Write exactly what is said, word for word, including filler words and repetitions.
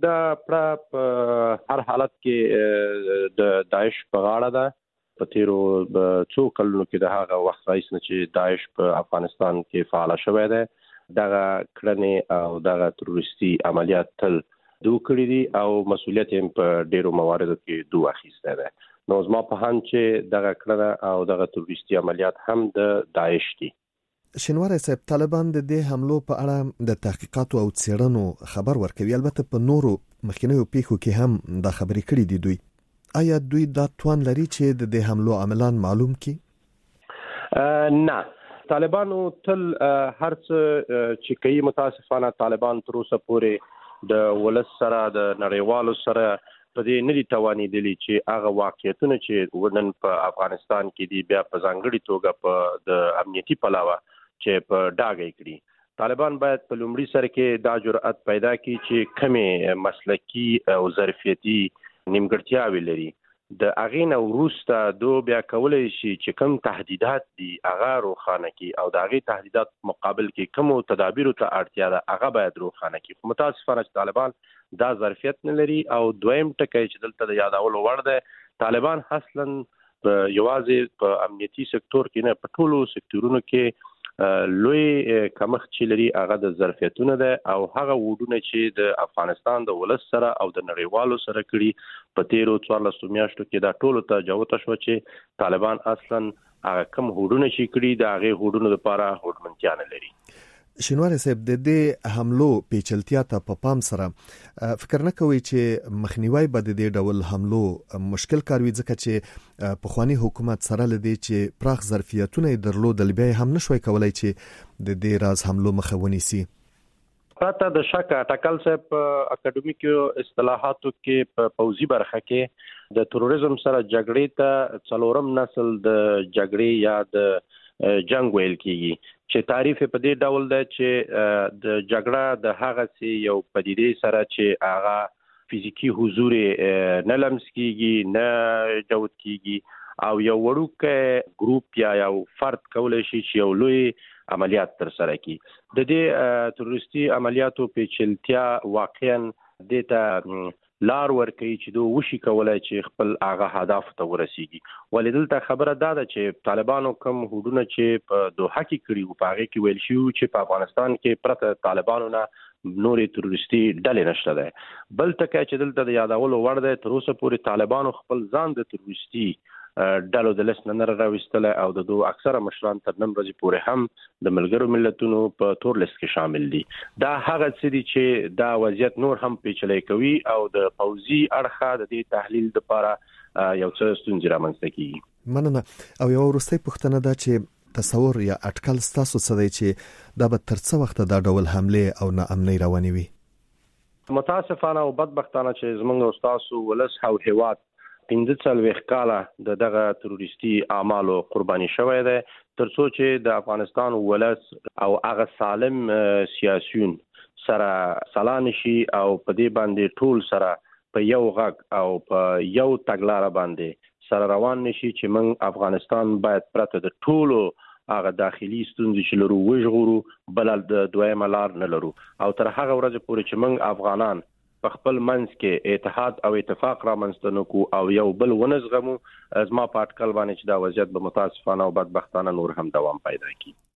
دا په هر حالت کې د داعش په غاړه ده. په تیرو څو کلونو کې د هغه وخت راهیسې نه چې داعش په افغانستان کې فعال شوی دی، دغه کړنې او دغه تروریستي عملیات تل دو کړي دي او مسؤلیت یې په ډیرو مواردو کې دو اخیستی دی. نو زما په هند چې دغه کړنه او دغه تروریستي عملیات هم د داعش دي. شینواری صاحب، طالبان د دې حملو په اړه د تحقیقاتو او څېړنو خبر ورکوي. البته په نورو مخکینیو پیښو کې هم دا خبرې کړي دي. دوی آیا دوی دا توان لري چې د دې حملو عاملان معلوم کړي؟ نه، طالبانو تل هر څه چې کوي، متاسفانه طالبان تر اوسه پورې د ولس سره د نړیوالو سره په دې نه دي توانېدلي چې هغه واقعیتونه چې نن په افغانستان کې دي بیا په ځانګړې توګه په د امنیتي پلوه چې په ډاګه کړي. طالبان باید په لومړي سر کې دا جرأت پیدا کړي چې کمې مسلکي او ظرفیتي نیمګړتیاوې لري. د هغې نه وروسته دو بیا کولی شي چې کوم تهدیدات دي هغه روښانه کړي او د هغې تهدیدات مقابل کې کومو تدابیرو ته اړتیا ده هغه باید روښانه کړي. خو متاسفانه چې طالبان دا ظرفیت نه لري. او دویم ټکی چې دلته د یادولو وړ دی، طالبان اصلا یوازې په امنیتي سکتور کې نه، په ټولو سکتورونو کې لوی کمښت چې لري هغه د ظرفیتونه ده او هغه وډونه چې د افغانستان د ولس سره او د نړیوالو سره کړي په تیرو څوارلسو میاشتو کې دا ټولو ته جوته شو چې طالبان اصلا هغه کم وډونه چې کړي د هغې وډونو لپاره هوډمنتیا نه لري. شینواری صاحب، د دې حملو پیچلتیا ته په پام سره فکر نه کوي چې مخنیوي به د دې ډول حملو مشکل کار وي، ځکه چې پخوانی حکومت سره لدی چې پراخ ظرفیتونه درلودل بیا هم نشوي کولای چې د دې راز حملو مخه ونیسي؟ پرته د شک ټاکل صاحب په اکاډمیکو اصطلاحاتو کې په پوزي برخه کې د تروریزم سره جګړې ته څلورم نسل د جګړې یا د جنگ ویل کیږي، چې تعریف په دې ډول ده چې د جګړه د هغه څه یو پدیدې سره چې هغه فزیکی حضور نه لمس کیږي نه جوت کیږي او یو وړوکی ګروپ یا یو فرد کولی شي چې یو لوی عملیات تر سره کړي. د دې تروریستي عملیاتو پیچلتیا واقعا دې ته لار ورکوي چې دوی وشي کولای چې خپل هغه هدف ته ورسیږي. ولې دلته خبره دا ده چې طالبانو کوم هوډونه چې په دوحه کې کړي وو په هغې کې ویل شوي چې په افغانستان کې پرته طالبانو نه نورې تروریستي ډلې نشته دی. بل ټکی چې دلته د یادولو وړ دی، تر اوسه پورې طالبانو خپل ځان د تروریستي ډلو د لست نه راویستلی او د دو اکثره مشران تر نن ورځې پورې هم د ملګرو ملتونو په تور لیست کې شامل دي. دا هغه څه دي چې دا وضعیت نور هم پیچلی کوي او د پوځي اړخه د دې تحلیل لپاره یو څه ستونزې رامنځته کیږي. مننه. او یو وروستۍ پوښتنه ده چې تصور یا اټکل ستاسو څه دی چې دا به تر څه وخته دا ډول حملې او ناامنۍ روانې وي؟ متاسفانه او بدبختانه چې زموږ او ستاسو ولس او هیواد پنځه څلوېښت کاله د دغه تروریستي اعمالو قرباني شوی دی، تر څو چې د افغانستان ولس او هغه سالم سیاسیون سره سلا نشي او په دې باندې ټول سره په یو غږ او په یو تګلاره باندې سره روان نشي چې موږ افغانستان باید پرته د ټولو هغه داخلي ستونزې چې لرو وژغورو، بل د دویمه لار نه لرو او تر هغه ورځې پورې چې موږ افغانان په خپل منځ کې اتحاد او اتفاق رامنځته نه کړو او یو بل ونه زغمو، زما په اټکل باندې چې دا وضعیت به متاسفانه او بدبختانه نور هم دوام پیدا کړي.